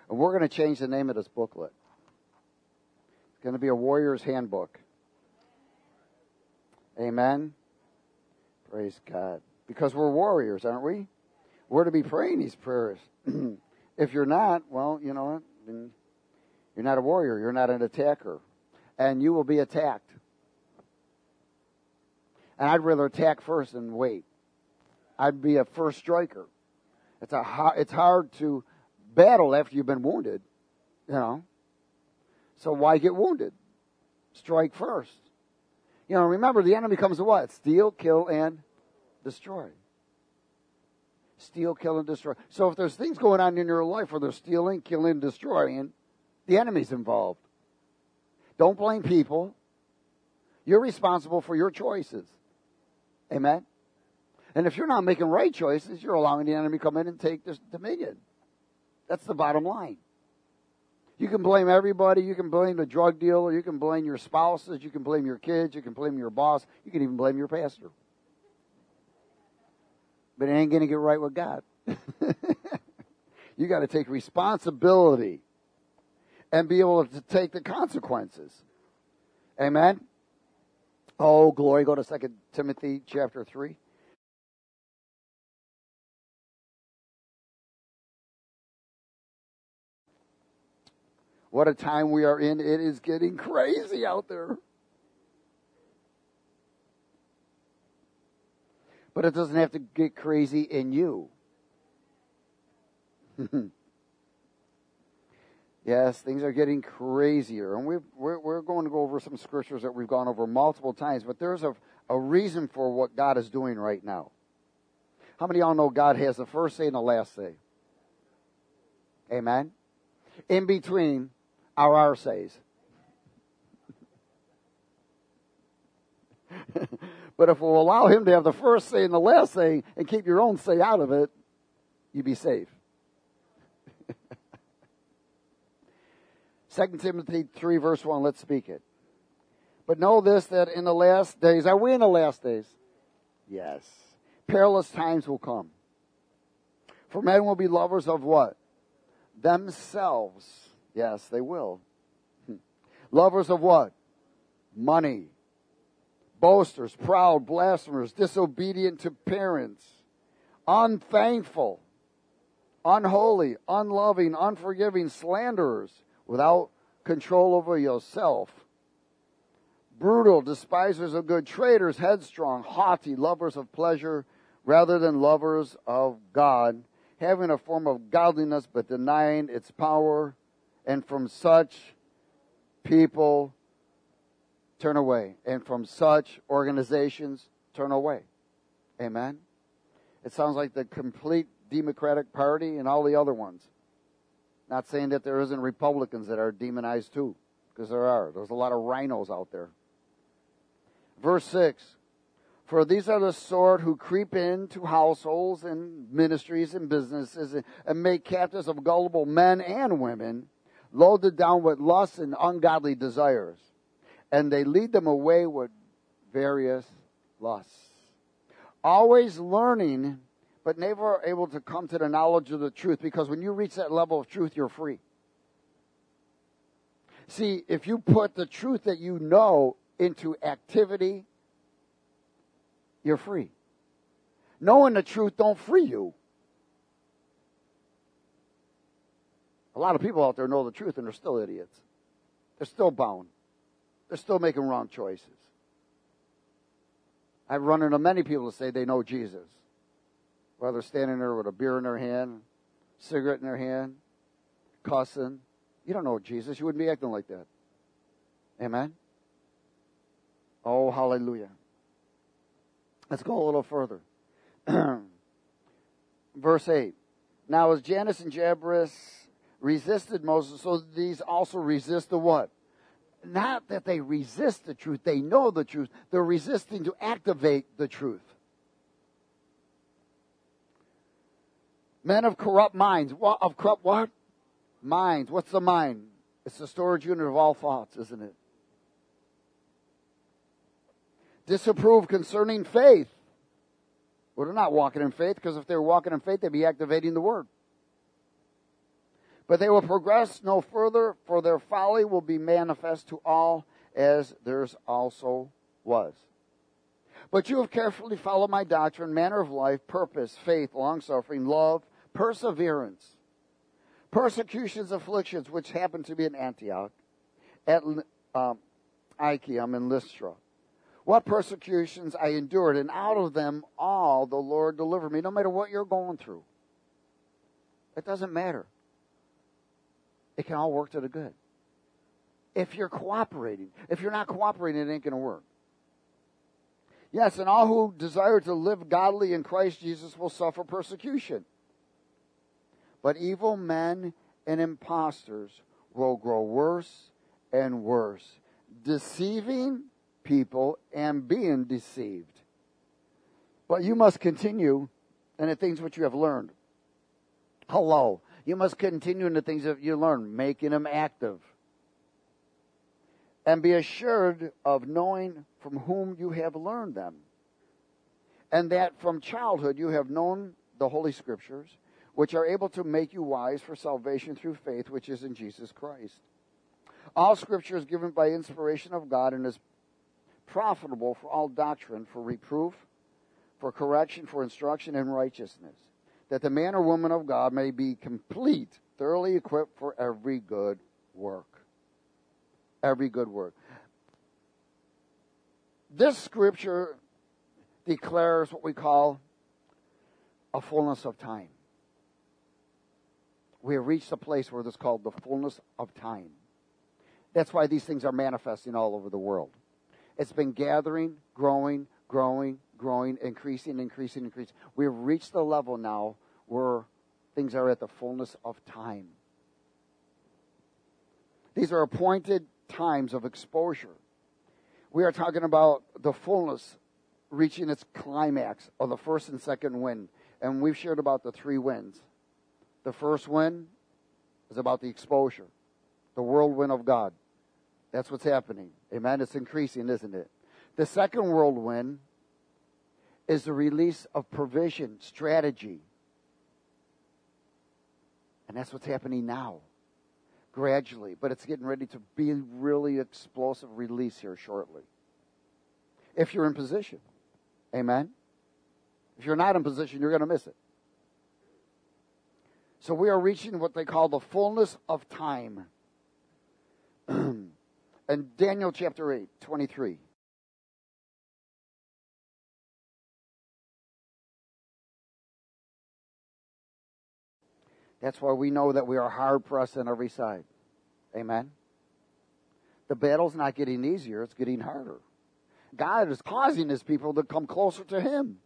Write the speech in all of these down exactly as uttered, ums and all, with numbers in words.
And we're going to change the name of this booklet. It's going to be a warrior's handbook. Amen. Praise God. Because we're warriors, aren't we? We're to be praying these prayers. If you're not, well, you know, then you're not a warrior. You're not an attacker. And you will be attacked. And I'd rather attack first than wait. I'd be a first striker. It's a hard, it's hard to battle after you've been wounded, you know. So why get wounded? Strike first. You know, remember, the enemy comes to what? Steal, kill, and destroy. Steal, kill, and destroy. So if there's things going on in your life where they're stealing, killing, destroying, the enemy's involved. Don't blame people. You're responsible for your choices. Amen? And if you're not making right choices, you're allowing the enemy to come in and take this dominion. That's the bottom line. You can blame everybody. You can blame the drug dealer. You can blame your spouses. You can blame your kids. You can blame your boss. You can even blame your pastor. But it ain't going to get right with God. You got to take responsibility and be able to take the consequences. Amen? Oh, glory. Go to Second Timothy chapter three. What a time we are in. It is getting crazy out there. But it doesn't have to get crazy in you. Yes, things are getting crazier. And we've, we're, we're going to go over some scriptures that we've gone over multiple times. But there's a, a reason for what God is doing right now. How many of y'all know God has the first say and the last say? Amen? In between are our says. But if we'll allow him to have the first say and the last say and keep your own say out of it, you'll be safe. Second Timothy three, verse one, let's speak it. But know this, that in the last days, are we in the last days? Yes. Perilous times will come. For men will be lovers of what? Themselves. Yes, they will. Lovers of what? Money. Boasters, proud, blasphemers, disobedient to parents, unthankful, unholy, unloving, unforgiving, slanderers, without control over yourself, brutal, despisers of good, traitors, headstrong, haughty, lovers of pleasure rather than lovers of God, having a form of godliness but denying its power, and from such people turn away. And from such organizations, turn away. Amen? It sounds like the complete Democratic Party and all the other ones. Not saying that there isn't Republicans that are demonized too, because there are. There's a lot of rhinos out there. Verse six. For these are the sort who creep into households and ministries and businesses and, and make captives of gullible men and women, loaded down with lusts and ungodly desires. And they lead them away with various lusts. Always learning, but never able to come to the knowledge of the truth. Because when you reach that level of truth, you're free. See, if you put the truth that you know into activity, you're free. Knowing the truth don't free you. A lot of people out there know the truth and they're still idiots. They're still bound. They're still making wrong choices. I've run into many people that say they know Jesus. While they're standing there with a beer in their hand, cigarette in their hand, cussing. You don't know Jesus. You wouldn't be acting like that. Amen? Oh, hallelujah. Let's go a little further. Verse eight. Now as Jannes and Jambres resisted Moses, so these also resist the what? Not that they resist the truth. They know the truth. They're resisting to activate the truth. Men of corrupt minds. What, of corrupt what? Minds. What's the mind? It's the storage unit of all thoughts, isn't it? Disapprove concerning faith. Well, they're not walking in faith, because if they were walking in faith, they'd be activating the word. But they will progress no further, for their folly will be manifest to all, as theirs also was. But you have carefully followed my doctrine, manner of life, purpose, faith, long-suffering, love, perseverance, persecutions, afflictions, which happened to be in Antioch, at um, Iconium and Lystra. What persecutions I endured, and out of them all the Lord delivered me, no matter what you're going through. It doesn't matter. It can all work to the good. If you're cooperating. If you're not cooperating, it ain't going to work. Yes, and all who desire to live godly in Christ Jesus will suffer persecution. But evil men and impostors will grow worse and worse, deceiving people and being deceived. But you must continue in the things which you have learned. Hello. You must continue in the things that you learn, making them active. And be assured of knowing from whom you have learned them. And that from childhood you have known the Holy Scriptures, which are able to make you wise for salvation through faith, which is in Jesus Christ. All Scripture is given by inspiration of God and is profitable for all doctrine, for reproof, for correction, for instruction in righteousness, that the man or woman of God may be complete, thoroughly equipped for every good work. Every good work. This scripture declares what we call a fullness of time. We have reached a place where it's called the fullness of time. That's why these things are manifesting all over the world. It's been gathering, growing, growing, growing, increasing, increasing, increasing. We've reached the level now where things are at the fullness of time. These are appointed times of exposure. We are talking about the fullness reaching its climax of the first and second wind. And we've shared about the three winds. The first wind is about the exposure, the whirlwind of God. That's what's happening. Amen? It's increasing, isn't it? The second whirlwind is the release of provision, strategy. And that's what's happening now, gradually. But it's getting ready to be really explosive release here shortly. If you're in position. Amen? If you're not in position, you're going to miss it. So we are reaching what they call the fullness of time. And Daniel chapter eight, twenty-three. That's why we know that we are hard pressed on every side. Amen? The battle's not getting easier, it's getting harder. God is causing his people to come closer to him.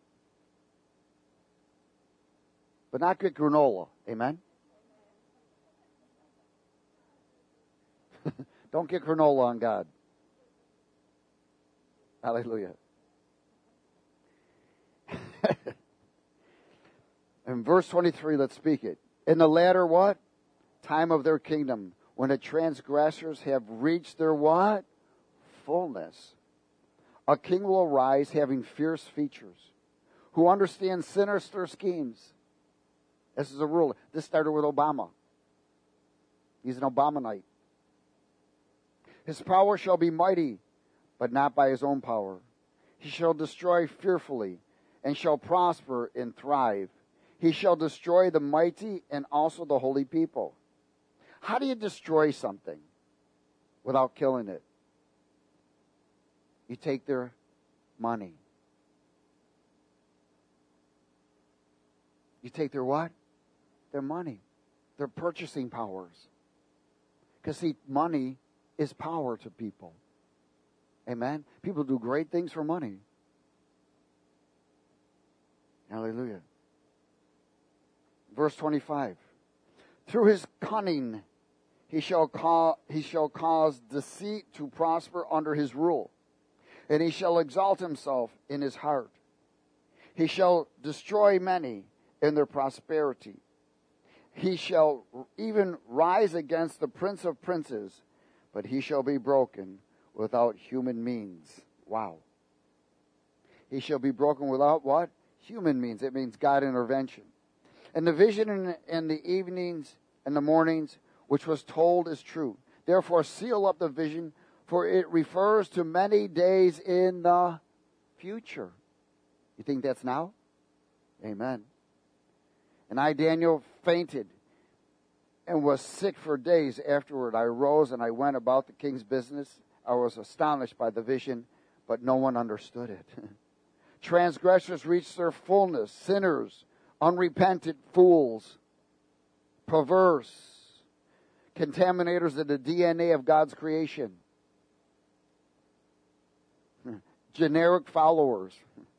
But not get granola. Amen? Don't get granola on God. Hallelujah. In verse twenty-three, let's speak it. In the latter what? Time of their kingdom, when the transgressors have reached their what? Fullness. A king will arise having fierce features, who understands sinister schemes. This is a rule. This started with Obama. He's an Obamanite. His power shall be mighty, but not by his own power. He shall destroy fearfully, and shall prosper and thrive. He shall destroy the mighty and also the holy people. How do you destroy something without killing it? You take their money. You take their what? Their money. Their purchasing powers. Because see, money is power to people. Amen? People do great things for money. Hallelujah. Verse twenty-five. Through his cunning he shall cause, he shall cause deceit to prosper under his rule, and he shall exalt himself in his heart. He shall destroy many in their prosperity. He shall even rise against the prince of princes, but he shall be broken without human means. Wow. He shall be broken without what? Human means. It means God intervention. And the vision in, in the evenings and the mornings, which was told is true. Therefore seal up the vision, for it refers to many days in the future. You think that's now? Amen. And I, Daniel, fainted and was sick for days afterward. I arose and I went about the king's business. I was astonished by the vision, but no one understood it. Transgressors reached their fullness, sinners, unrepentant fools, perverse, contaminators of the D N A of God's creation, generic followers,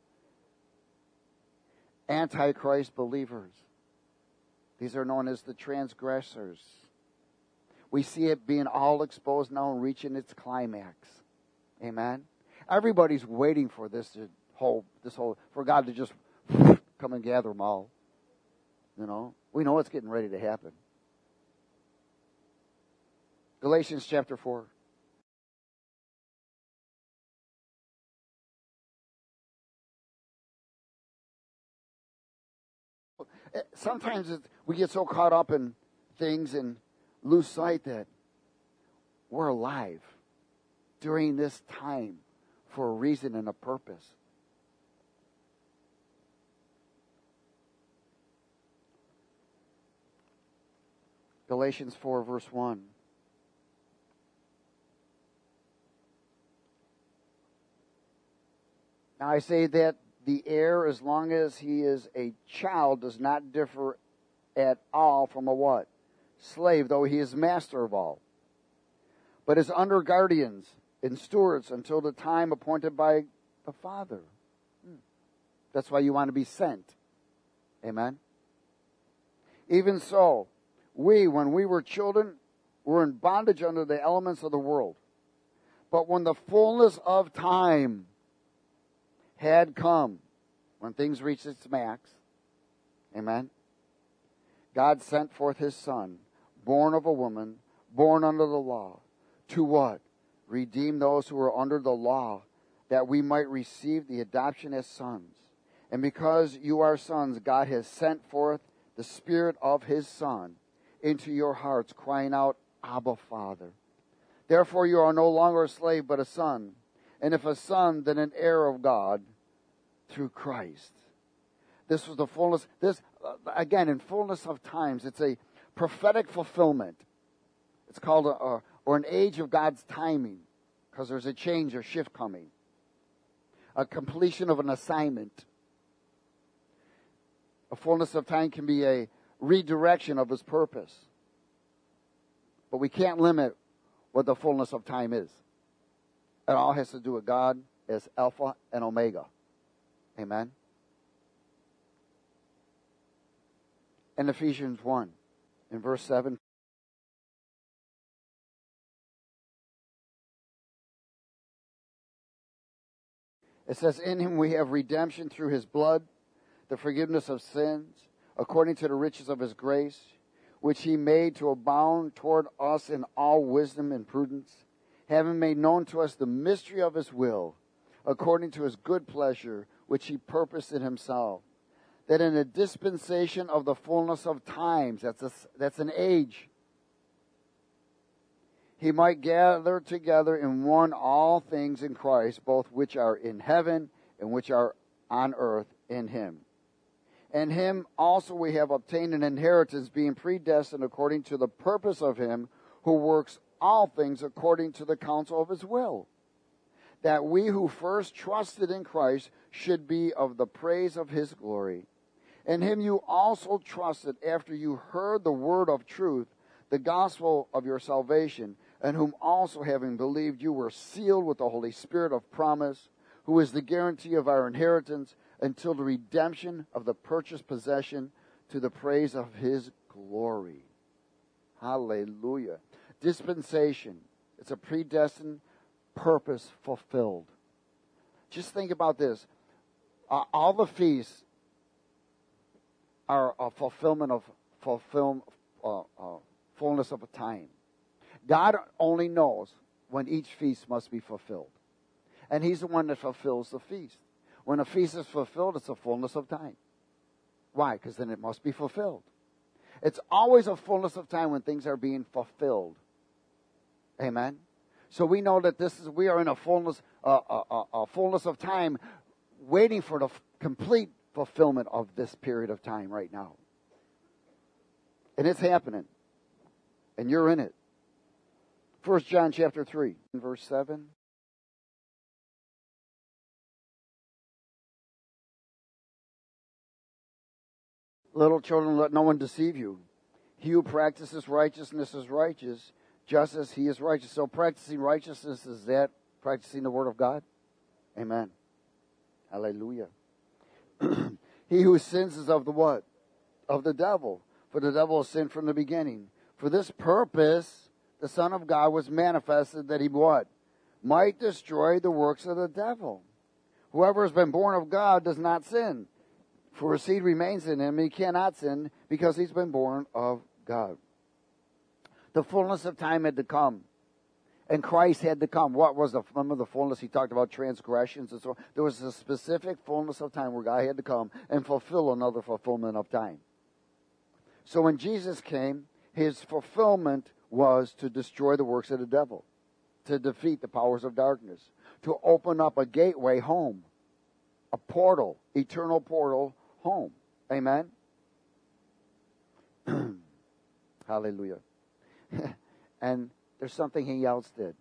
Antichrist believers. These are known as the transgressors. We see it being all exposed now and reaching its climax. Amen. Everybody's waiting for this to whole, this whole, for God to just come and gather them all. You know, we know it's getting ready to happen. Galatians chapter four. Sometimes it, we get so caught up in things and lose sight that we're alive during this time for a reason and a purpose. Galatians four, verse one. Now I say that the heir, as long as he is a child, does not differ at all from a what? Slave, though he is master of all. But is under guardians and stewards until the time appointed by the Father. Hmm. That's why you want to be sent. Amen? Even so, we, when we were children, were in bondage under the elements of the world. But when the fullness of time had come, when things reached its max, amen, God sent forth His Son, born of a woman, born under the law, to what? Redeem those who were under the law, that we might receive the adoption as sons. And because you are sons, God has sent forth the Spirit of His Son into your hearts, crying out, Abba, Father. Therefore you are no longer a slave, but a son. And if a son, then an heir of God through Christ. This was the fullness, this, uh, again, in fullness of times, it's a prophetic fulfillment. It's called, a, a, or an age of God's timing, because there's a change or shift coming. A completion of an assignment. A fullness of time can be a redirection of His purpose. But we can't limit what the fullness of time is. It all has to do with God as Alpha and Omega. Amen. In Ephesians one, in verse seven. It says, in Him we have redemption through His blood, the forgiveness of sins, according to the riches of His grace, which He made to abound toward us in all wisdom and prudence, having made known to us the mystery of His will, according to His good pleasure, which He purposed in Himself, that in the dispensation of the fullness of times, that's, a, that's an age, He might gather together in one all things in Christ, both which are in heaven and which are on earth in Him. And Him also we have obtained an inheritance, being predestined according to the purpose of Him who works all things according to the counsel of His will, that we who first trusted in Christ should be of the praise of His glory. In Him you also trusted after you heard the word of truth, the gospel of your salvation, and whom also having believed you were sealed with the Holy Spirit of promise, who is the guarantee of our inheritance until the redemption of the purchased possession, to the praise of His glory. Hallelujah. Dispensation. It's a predestined purpose fulfilled. Just think about this. Uh, all the feasts are a fulfillment of fulfill, uh, uh, fullness of a time. God only knows when each feast must be fulfilled. And He's the one that fulfills the feast. When a feast is fulfilled, it's a fullness of time. Why? Because then it must be fulfilled. It's always a fullness of time when things are being fulfilled. Amen. So we know that this is we are in a fullness, uh, a, a, a fullness of time, waiting for the f- complete fulfillment of this period of time right now. And it's happening, and you're in it. First John chapter three, verse seven. Little children, let no one deceive you. He who practices righteousness is righteous, just as he is righteous. So practicing righteousness, is that practicing the Word of God? Amen. Hallelujah. He who sins is of the what? Of the devil. For the devil has sinned from the beginning. For this purpose, the Son of God was manifested that he what? Might destroy the works of the devil. Whoever has been born of God does not sin. For his seed remains in him. He cannot sin because he's been born of God. The fullness of time had to come. And Christ had to come. What was the, remember the fullness? He talked about transgressions and so on. There was a specific fullness of time where God had to come and fulfill another fulfillment of time. So when Jesus came, his fulfillment was to destroy the works of the devil, to defeat the powers of darkness, to open up a gateway home, a portal, eternal portal home. Amen? Hallelujah. And there's something he else did.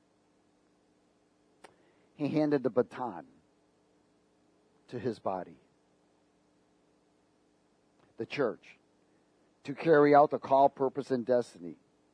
He handed the baton to his body, the church, to carry out the call, purpose, and destiny,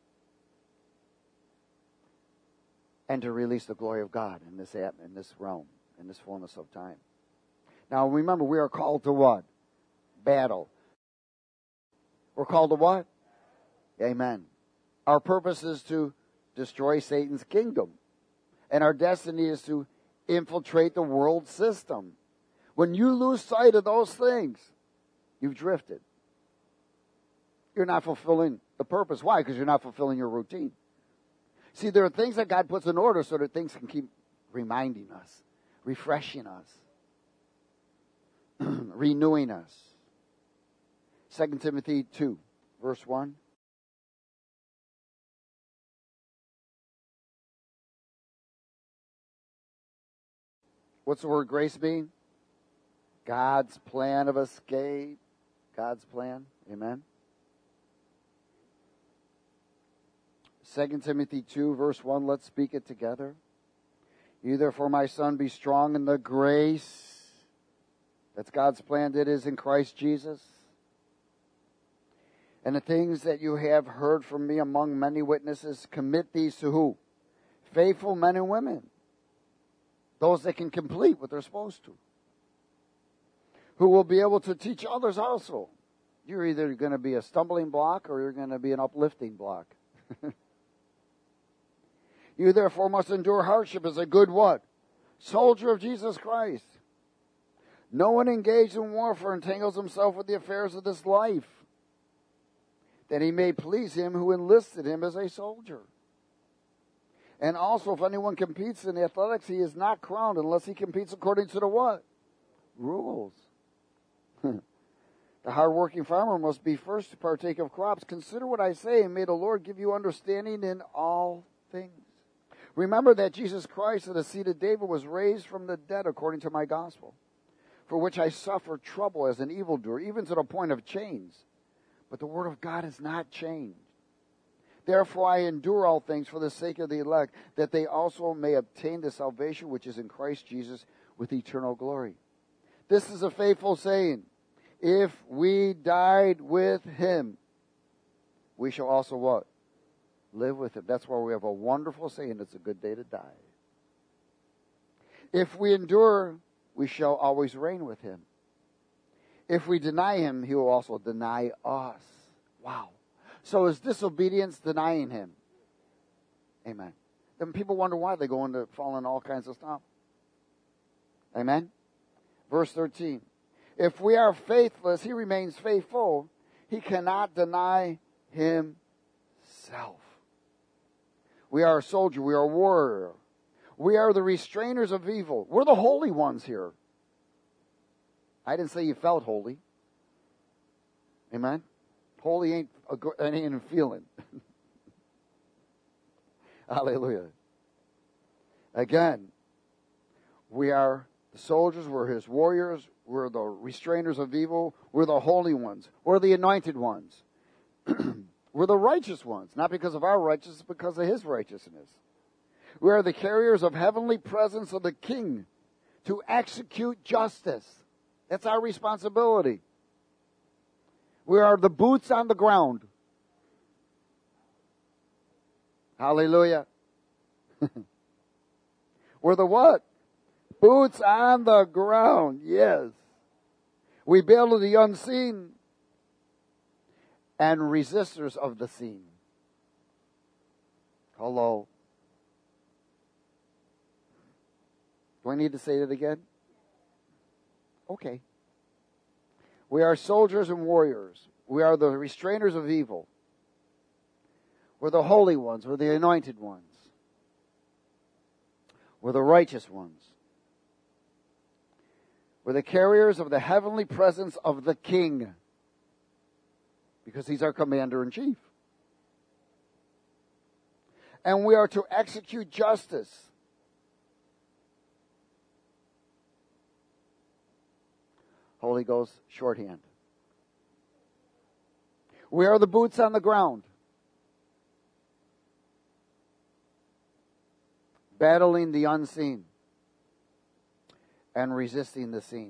and to release the glory of God in this at- in this realm, in this fullness of time. Now remember, we are called to what? Battle. We're called to what? Amen. Our purpose is to destroy Satan's kingdom. And our destiny is to infiltrate the world system. When you lose sight of those things, you've drifted. You're not fulfilling the purpose. Why? Because you're not fulfilling your routine. See, there are things that God puts in order so that things can keep reminding us, refreshing us, renewing us. Second Timothy two, verse one. What's the word grace mean? God's plan of escape. God's plan. Amen. Second Timothy two, verse one. Let's speak it together. You therefore, my son, be strong in the grace. That's God's plan that is in Christ Jesus. And the things that you have heard from me among many witnesses, commit these to who? Faithful men and women. Those that can complete what they're supposed to. Who will be able to teach others also. You're either going to be a stumbling block or you're going to be an uplifting block. You therefore must endure hardship as a good what? Soldier of Jesus Christ. No one engaged in warfare entangles himself with the affairs of this life, that he may please him who enlisted him as a soldier. And also, if anyone competes in athletics, he is not crowned unless he competes according to the what? Rules. The hard-working farmer must be first to partake of crops. Consider what I say, and may the Lord give you understanding in all things. Remember that Jesus Christ, of the seed of David, was raised from the dead according to my gospel, for which I suffer trouble as an evildoer, even to the point of chains. But the word of God is not changed. Therefore I endure all things for the sake of the elect, that they also may obtain the salvation which is in Christ Jesus with eternal glory. This is a faithful saying. If we died with him, we shall also what? Live with him. That's why we have a wonderful saying. It's a good day to die. If we endure, we shall always reign with him. If we deny him, he will also deny us. Wow. So is disobedience denying him? Amen. Then people wonder why they go into falling all kinds of stuff. Amen. Verse thirteen. If we are faithless, he remains faithful. He cannot deny himself. We are a soldier. We are a warrior. We are the restrainers of evil. We're the holy ones here. I didn't say you felt holy. Amen. Holy ain't a, gr- ain't a feeling. Hallelujah. Again, we are the soldiers, we're his warriors, we're the restrainers of evil, we're the holy ones, we're the anointed ones. We're the righteous ones, not because of our righteousness, because of his righteousness. We are the carriers of heavenly presence of the King to execute justice. That's our responsibility. We are the boots on the ground. Hallelujah. We're the what? Boots on the ground, yes. We build the unseen and resistors of the seen. Hello. Do I need to say that again? Okay. We are soldiers and warriors. We are the restrainers of evil. We're the holy ones. We're the anointed ones. We're the righteous ones. We're the carriers of the heavenly presence of the King, because he's our commander-in-chief. And we are to execute justice. Holy Ghost shorthand. We are the boots on the ground, battling the unseen and resisting the seen.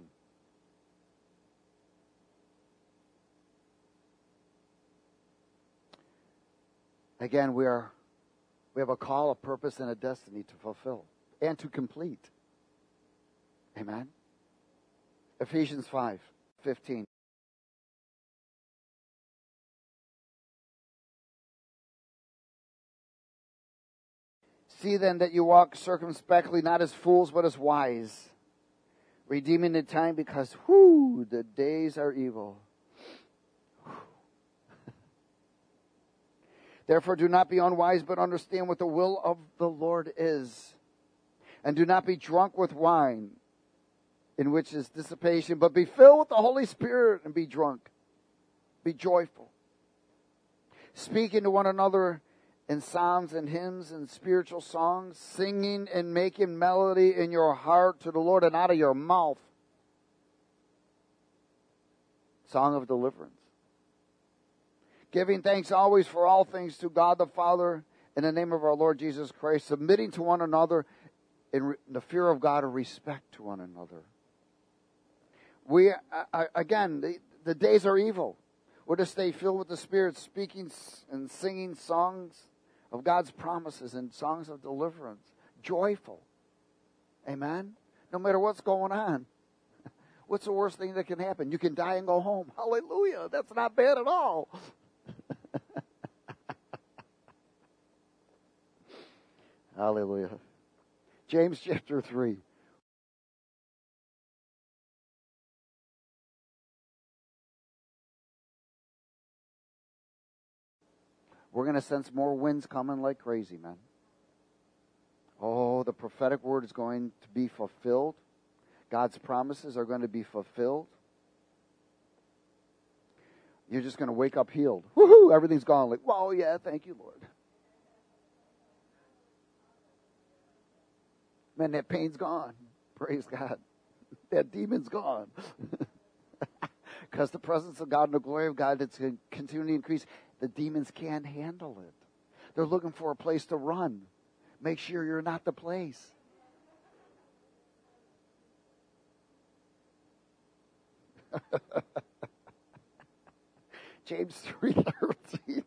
Again, we are we have a call, a purpose, and a destiny to fulfill and to complete. Amen. Ephesians five fifteen. See then that you walk circumspectly, not as fools, but as wise, redeeming the time, because, whoo, the days are evil. Therefore do not be unwise, but understand what the will of the Lord is. And do not be drunk with wine, in which is dissipation, but be filled with the Holy Spirit and be drunk. Be joyful. Speaking to one another in psalms and hymns and spiritual songs, singing and making melody in your heart to the Lord and out of your mouth. Song of deliverance. Giving thanks always for all things to God the Father in the name of our Lord Jesus Christ, submitting to one another in the fear of God and respect to one another. We, uh, again, the, the days are evil. We're to stay filled with the Spirit, speaking and singing songs of God's promises and songs of deliverance. Joyful. Amen? No matter what's going on. What's the worst thing that can happen? You can die and go home. Hallelujah. That's not bad at all. Hallelujah. James chapter three. We're going to sense more winds coming like crazy, man. Oh, the prophetic word is going to be fulfilled. God's promises are going to be fulfilled. You're just going to wake up healed. Woohoo! Everything's gone. Like, whoa, yeah, thank you, Lord. Man, that pain's gone. Praise God. That demon's gone. Because the presence of God and the glory of God that's going to continue to increase, the demons can't handle it. They're looking for a place to run. Make sure you're not the place. James three thirteen.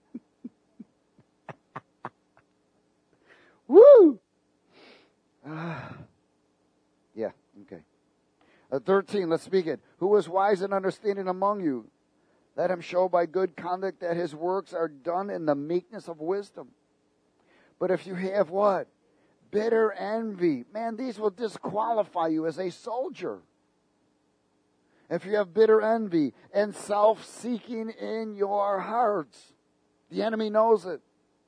Woo! Uh, yeah, okay. Uh, thirteen, let's speak it. Who is wise and understanding among you? Let him show by good conduct that his works are done in the meekness of wisdom. But if you have what? Bitter envy. Man, these will disqualify you as a soldier. If you have bitter envy and self-seeking in your hearts, the enemy knows it.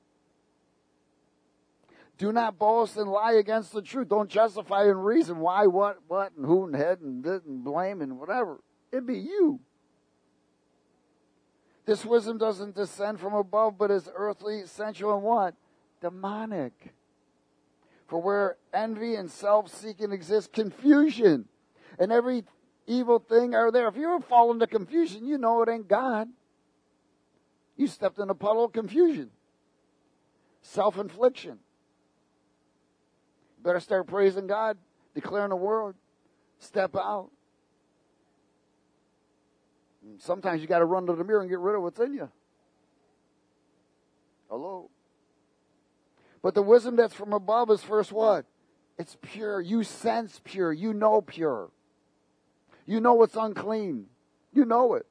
Do not boast and lie against the truth. Don't justify and reason why, what, what, and who, and head, and this, and blame, and whatever. It'd be you. This wisdom doesn't descend from above, but is earthly, sensual, and what? Demonic. For where envy and self-seeking exist, confusion and every evil thing are there. If you ever fall into confusion, you know it ain't God. You stepped in a puddle of confusion. Self-infliction. Better start praising God, declaring the word, step out. Sometimes you got to run to the mirror and get rid of what's in you. Hello? But the wisdom that's from above is first what? It's pure. You sense pure. You know pure. You know what's unclean. You know it.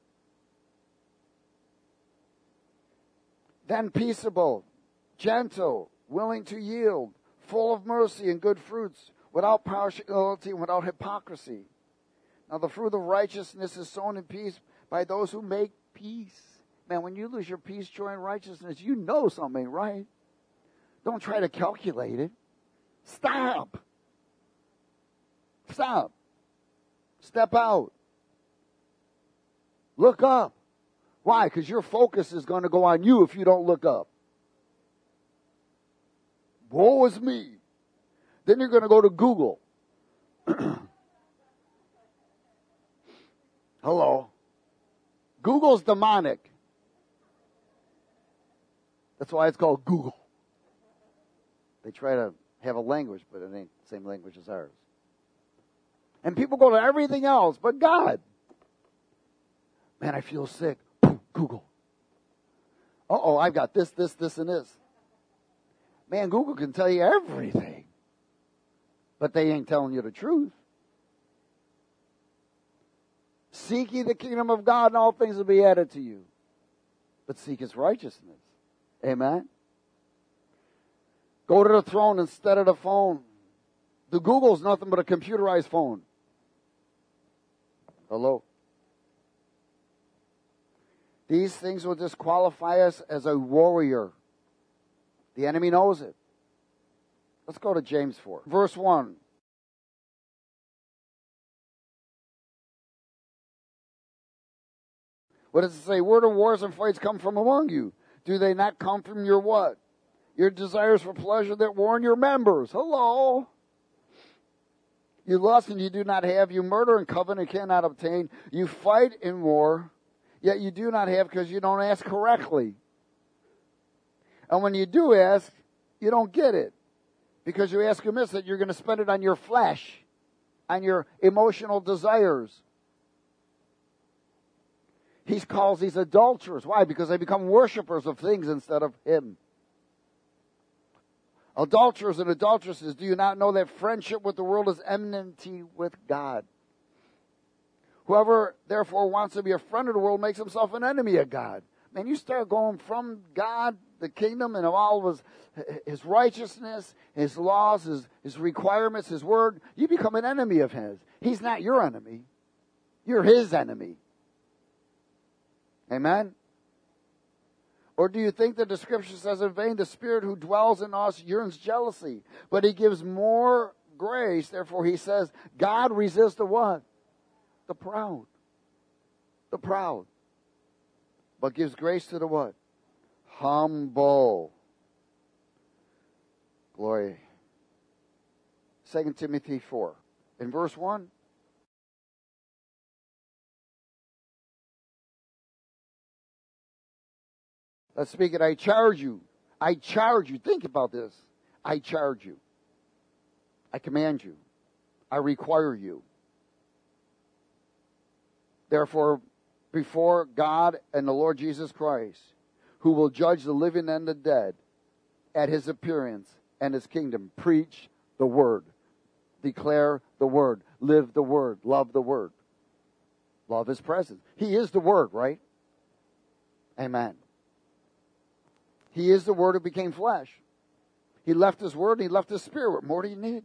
Then peaceable, gentle, willing to yield, full of mercy and good fruits, without partiality and without hypocrisy. Now the fruit of righteousness is sown in peace by those who make peace. Man, when you lose your peace, joy, and righteousness, you know something ain't right. Don't try to calculate it. Stop. Stop. Step out. Look up. Why? Because your focus is going to go on you if you don't look up. Woe is me. Then you're going to go to Google. Hello. Google's demonic. That's why it's called Google. They try to have a language, but it ain't the same language as ours. And people go to everything else but God. Man, I feel sick. Google. Uh-oh, I've got this, this, this, and this. Man, Google can tell you everything. But they ain't telling you the truth. Seek ye the kingdom of God, and all things will be added to you. But seek his righteousness. Amen? Go to the throne instead of the phone. The Google's nothing but a computerized phone. Hello? These things will disqualify us as a warrior. The enemy knows it. Let's go to James four. Verse one. What does it say? Where do wars and fights come from among you? Do they not come from your what? Your desires for pleasure that warn your members. Hello? You lust and you do not have. You murder and covet and cannot obtain. You fight in war, yet you do not have because you don't ask correctly. And when you do ask, you don't get it. Because you ask amiss that you're going to spend it on your flesh, on your emotional desires. He calls these adulterers. Why? Because they become worshipers of things instead of him. Adulterers and adulteresses, do you not know that friendship with the world is enmity with God? Whoever, therefore, wants to be a friend of the world makes himself an enemy of God. Man, you start going from God, the kingdom, and of all of his, his righteousness, his laws, his, his requirements, his word, you become an enemy of his. He's not your enemy. You're his enemy. Amen? Or do you think that the scripture says in vain, the Spirit who dwells in us yearns jealousy, but he gives more grace. Therefore he says, God resists the what? The proud. The proud. But gives grace to the what? Humble. Glory. Second Timothy four. In verse one. Let's speak it. I charge you. I charge you. Think about this. I charge you. I command you. I require you. Therefore, before God and the Lord Jesus Christ, who will judge the living and the dead at his appearance and his kingdom, preach the word. Declare the word. Live the word. Love the word. Love his presence. He is the word, right? Amen. He is the word who became flesh. He left his word and he left his spirit. What more do you need?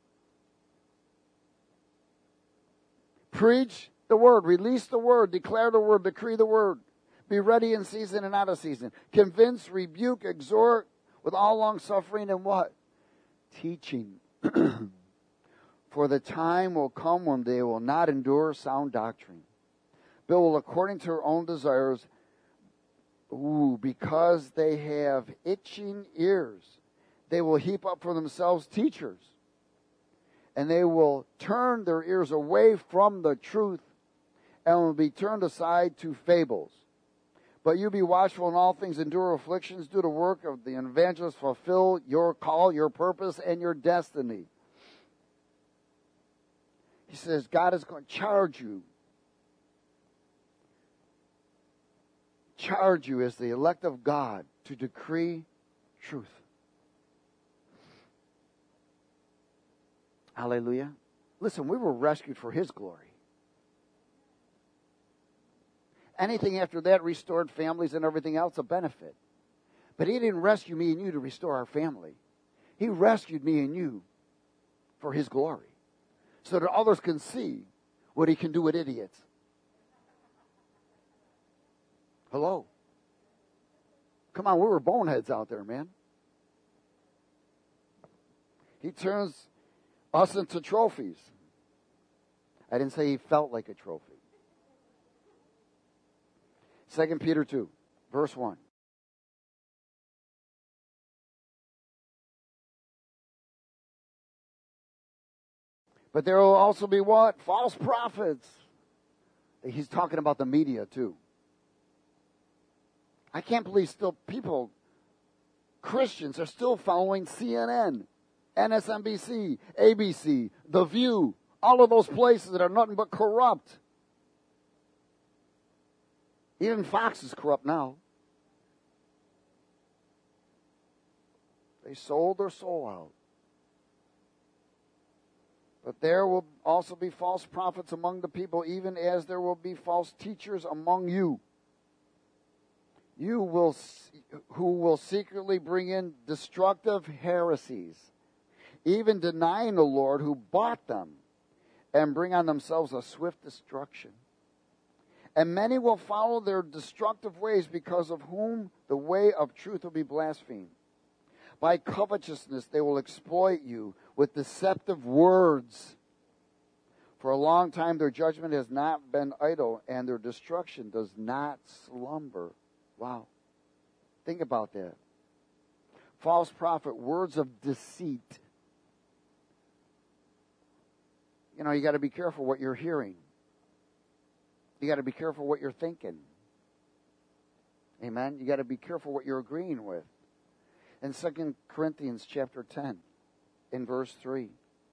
Preach the word. Release the word. Declare the word. Decree the word. Be ready in season and out of season. Convince, rebuke, exhort with all long suffering and what? Teaching. For the time will come when they will not endure sound doctrine, but will according to their own desires Ooh, because they have itching ears, they will heap up for themselves teachers, and they will turn their ears away from the truth and will be turned aside to fables. But you be watchful in all things, endure afflictions, do the work of the evangelist, fulfill your call, your purpose, and your destiny. He says God is going to charge you. Charge you as the elect of God to decree truth. Hallelujah. Listen, we were rescued for His glory. Anything after that, restored families and everything else, a benefit. But He didn't rescue me and you to restore our family. He rescued me and you for His glory, so that others can see what He can do with idiots. Hello. Come on, we were boneheads out there, man. He turns us into trophies. I didn't say He felt like a trophy. Second Peter two, verse one. But there will also be what? False prophets. He's talking about the media too. I can't believe still people, Christians, are still following C N N, M S N B C, A B C, The View, all of those places that are nothing but corrupt. Even Fox is corrupt now. They sold their soul out. But there will also be false prophets among the people, even as there will be false teachers among you. You will, who will secretly bring in destructive heresies, even denying the Lord who bought them, and bring on themselves a swift destruction. And many will follow their destructive ways, because of whom the way of truth will be blasphemed. By covetousness they will exploit you with deceptive words. For a long time their judgment has not been idle, and their destruction does not slumber. Wow. Think about that. False prophet, words of deceit. You know, you got to be careful what you're hearing. You got to be careful what you're thinking. Amen. You got to be careful what you're agreeing with. In Second Corinthians chapter ten, in verse three.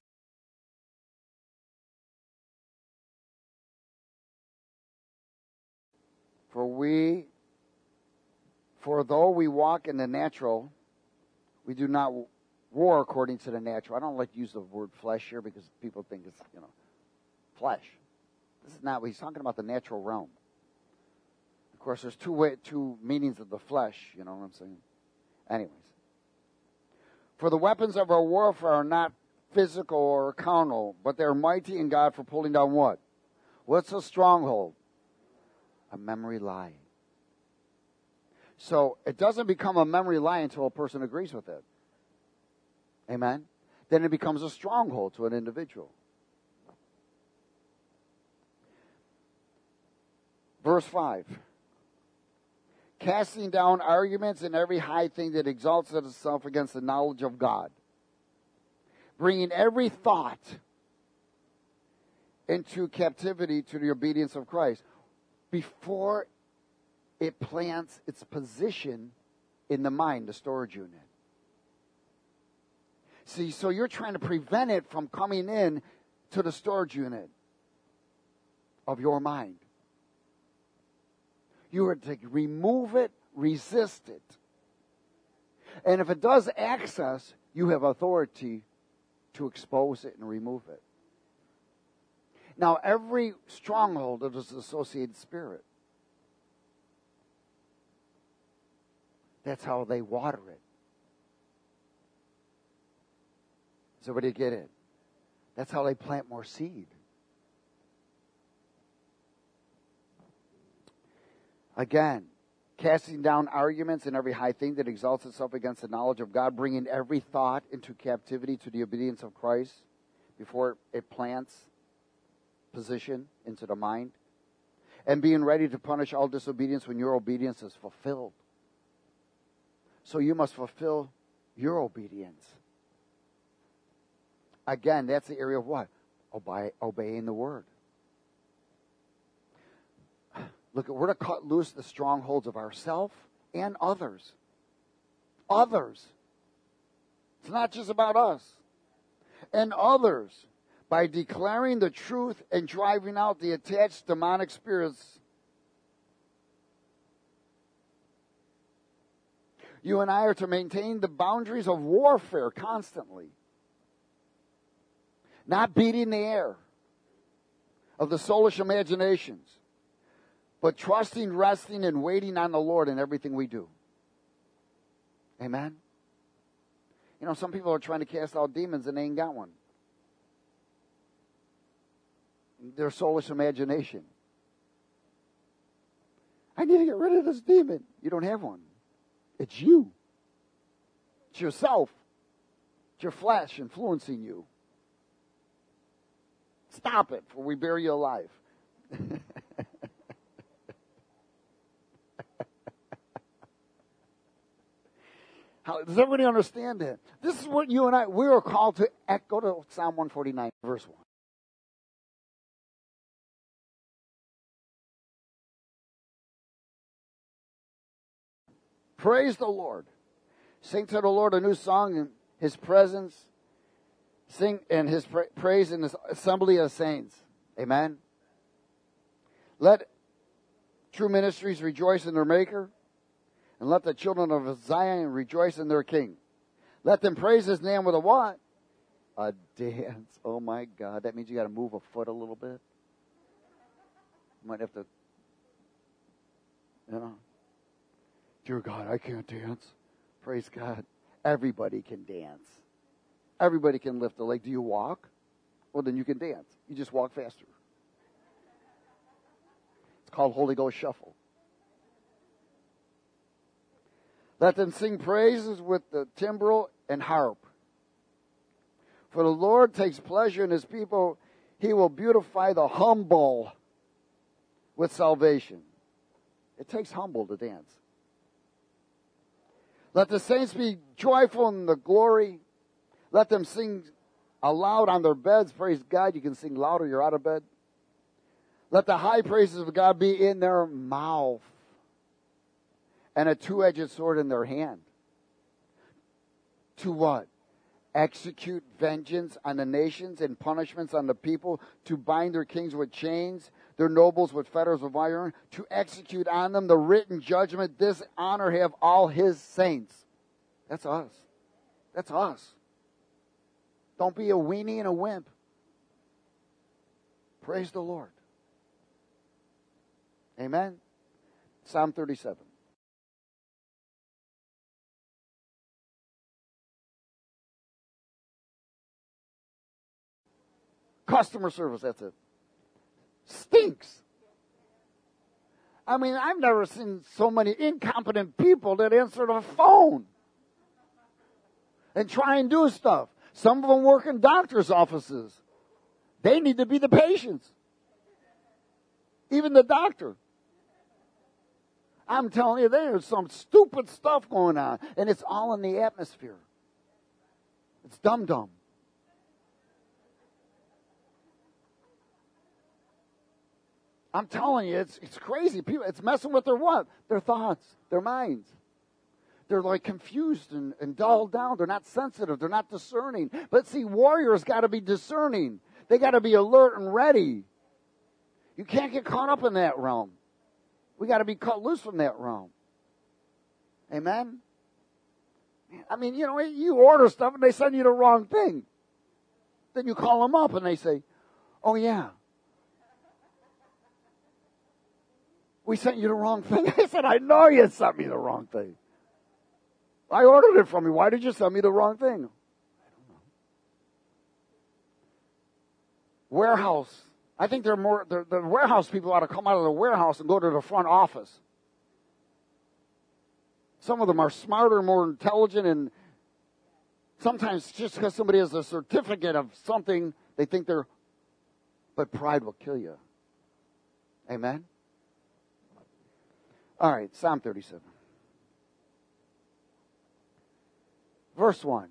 For we, for though we walk in the natural, we do not war according to the natural. I don't like to use the word flesh here because people think it's, you know, flesh. This is not, he's talking about the natural realm. Of course, there's two way, two meanings of the flesh, you know what I'm saying? Anyways. For the weapons of our warfare are not physical or carnal, but they're mighty in God for pulling down what? What's a stronghold? A memory lie. So it doesn't become a memory lie until a person agrees with it. Amen? Then it becomes a stronghold to an individual. Verse five. Casting down arguments and every high thing that exalts itself against the knowledge of God. Bringing every thought into captivity to the obedience of Christ, before it plants its position in the mind, the storage unit. See, so you're trying to prevent it from coming in to the storage unit of your mind. You are to remove it, resist it. And if it does access, you have authority to expose it and remove it. Now, every stronghold is an associated spirit. That's how they water it. Does everybody get it? That's how they plant more seed. Again, casting down arguments and every high thing that exalts itself against the knowledge of God, bringing every thought into captivity to the obedience of Christ before it plants position into the mind. and being ready to punish all disobedience when your obedience is fulfilled. So you must fulfill your obedience. Again, that's the area of what? Obey, obeying the word. Look, we're to cut loose the strongholds of ourselves and others. Others. It's not just about us. And others, by declaring the truth and driving out the attached demonic spirits. You and I are to maintain the boundaries of warfare constantly. Not beating the air of the soulish imaginations, but trusting, resting, and waiting on the Lord in everything we do. Amen? You know, some people are trying to cast out demons and they ain't got one. Their soulish imagination. I need to get rid of this demon. You don't have one. It's you. It's yourself. It's your flesh influencing you. Stop it before we bury you alive. How, does everybody understand that? This is what you and I, we are called to act. Go to Psalm one forty-nine, verse one. Praise the Lord. Sing to the Lord a new song in His presence. Sing in His pra- praise in His assembly of saints. Amen. Let true ministries rejoice in their Maker. And let the children of Zion rejoice in their King. Let them praise His name with a what? A dance. Oh my God. That means you got to move a foot a little bit. You might have to, you know. Dear God, I can't dance. Praise God. Everybody can dance. Everybody can lift a leg. Do you walk? Well, then you can dance. You just walk faster. It's called Holy Ghost Shuffle. Let them sing praises with the timbrel and harp. For the Lord takes pleasure in His people. He will beautify the humble with salvation. It takes humble to dance. Let the saints be joyful in the glory. Let them sing aloud on their beds. Praise God. You can sing louder. You're out of bed. Let the high praises of God be in their mouth and a two-edged sword in their hand. To what? Execute vengeance on the nations and punishments on the people, to bind their kings with chains, their nobles with fetters of iron, to execute on them the written judgment. This honor have all His saints. That's us. That's us. Don't be a weenie and a wimp. Praise the Lord. Amen. Psalm thirty-seven. Customer service, that's it. Stinks. I mean, I've never seen so many incompetent people that answer the phone and try and do stuff. Some of them work in doctor's offices. They need to be the patients. Even the doctor. I'm telling you, there's some stupid stuff going on, and it's all in the atmosphere. It's dumb-dumb. I'm telling you, it's it's crazy. People, it's messing with their what? Their thoughts, their minds. They're like confused and, and dulled down. They're not sensitive. They're not discerning. But see, warriors got to be discerning. They got to be alert and ready. You can't get caught up in that realm. We got to be cut loose from that realm. Amen? I mean, you know, you order stuff and they send you the wrong thing. Then you call them up and they say, oh, yeah. We sent you the wrong thing. I said, I know you sent me the wrong thing. I ordered it from you. Why did you send me the wrong thing? I don't know. Warehouse. I think they're more, the, the warehouse people ought to come out of the warehouse and go to the front office. Some of them are smarter, more intelligent, and sometimes just because somebody has a certificate of something, they think they're, but pride will kill you. Amen? All right, Psalm thirty-seven. Verse one.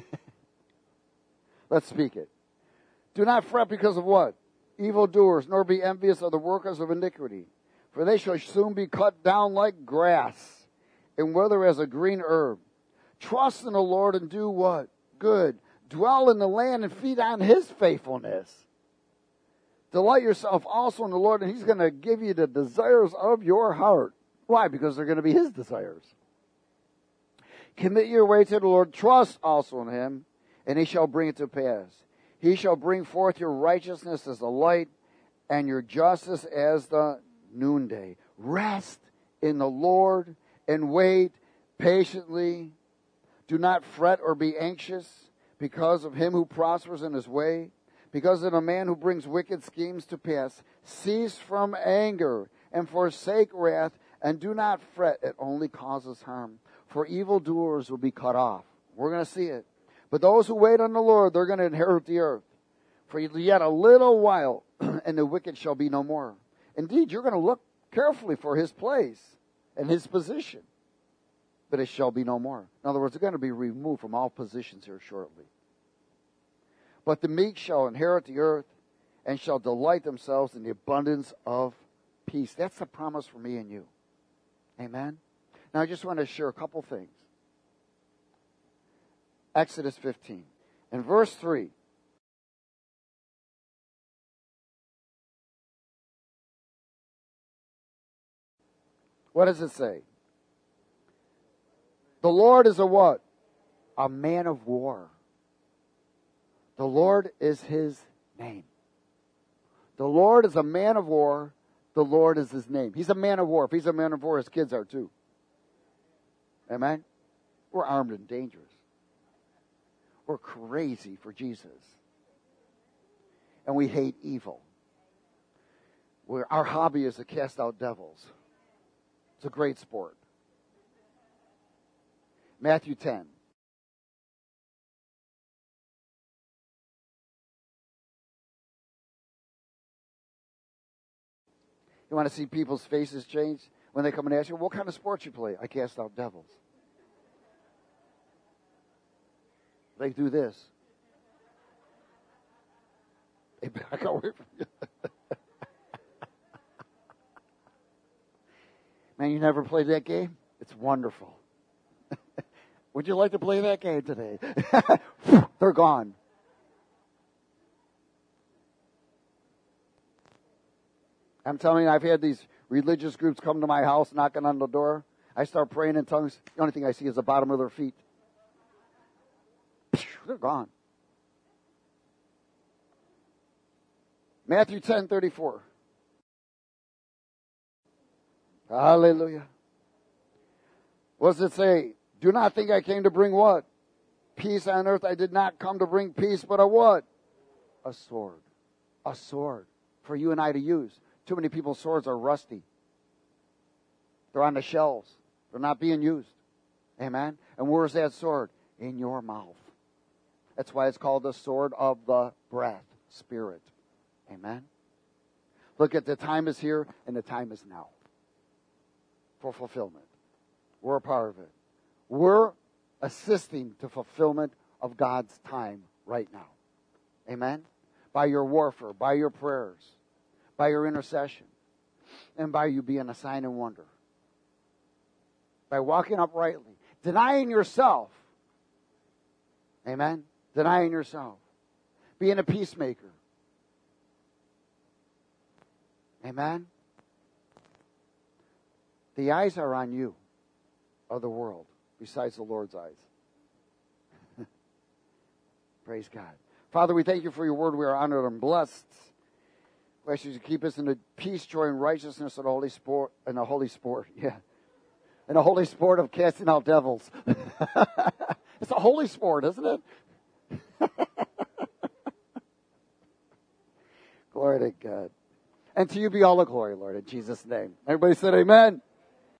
Let's speak it. Do not fret because of what? Evildoers, nor be envious of the workers of iniquity. For they shall soon be cut down like grass, and wither as a green herb. Trust in the Lord and do what? Good. Dwell in the land and feed on His faithfulness. Delight yourself also in the Lord, and He's going to give you the desires of your heart. Why? Because they're going to be His desires. Commit your way to the Lord. Trust also in Him, and He shall bring it to pass. He shall bring forth your righteousness as the light, and your justice as the noonday. Rest in the Lord and wait patiently. Do not fret or be anxious because of him who prospers in his way, because of the man who brings wicked schemes to pass. Cease from anger and forsake wrath, and do not fret. It only causes harm. For evildoers will be cut off. We're going to see it. But those who wait on the Lord, they're going to inherit the earth. For yet a little while, and the wicked shall be no more. Indeed, you're going to look carefully for his place and his position. But it shall be no more. In other words, they're going to be removed from all positions here shortly. But the meek shall inherit the earth and shall delight themselves in the abundance of peace. That's the promise for me and you. Amen? Now, I just want to share a couple things. Exodus fifteen. In verse three. What does it say? The Lord is a what? A man of war. The Lord is his name. The Lord is a man of war. The Lord is his name. He's a man of war. If he's a man of war, his kids are too. Amen? We're armed and dangerous. We're crazy for Jesus. And we hate evil. We're, our hobby is to cast out devils. It's a great sport. Matthew ten. You want to see people's faces change when they come and ask you, what kind of sports you play? I cast out devils. They do this. They back away from you. Man, you never played that game? It's wonderful. Would you like to play that game today? They're gone. I'm telling you, I've had these religious groups come to my house knocking on the door. I start praying in tongues. The only thing I see is the bottom of their feet. They're gone. Matthew ten thirty-four. Hallelujah. What does it say? Do not think I came to bring what? Peace on earth. I did not come to bring peace, but a what? A sword. A sword for you and I to use. Too many people's swords are rusty. They're on the shelves. They're not being used. Amen? And where's that sword? In your mouth. That's why it's called the sword of the breath, Spirit. Amen? Look at the time is here and the time is now for fulfillment. We're a part of it. We're assisting to fulfillment of God's time right now. Amen? By your warfare, by your prayers, by your intercession, and by you being a sign and wonder. By walking uprightly, denying yourself. Amen? Denying yourself. Being a peacemaker. Amen? The eyes are on you of the world, besides the Lord's eyes. Praise God. Father, we thank you for your word. We are honored and blessed. We ask you to keep us in the peace, joy, and righteousness of the Holy Sport, and the Holy Sport, yeah. And the holy sport of casting out devils. It's a holy sport, isn't it? Glory to God. And to you be all the glory, Lord, in Jesus' name. Everybody said amen.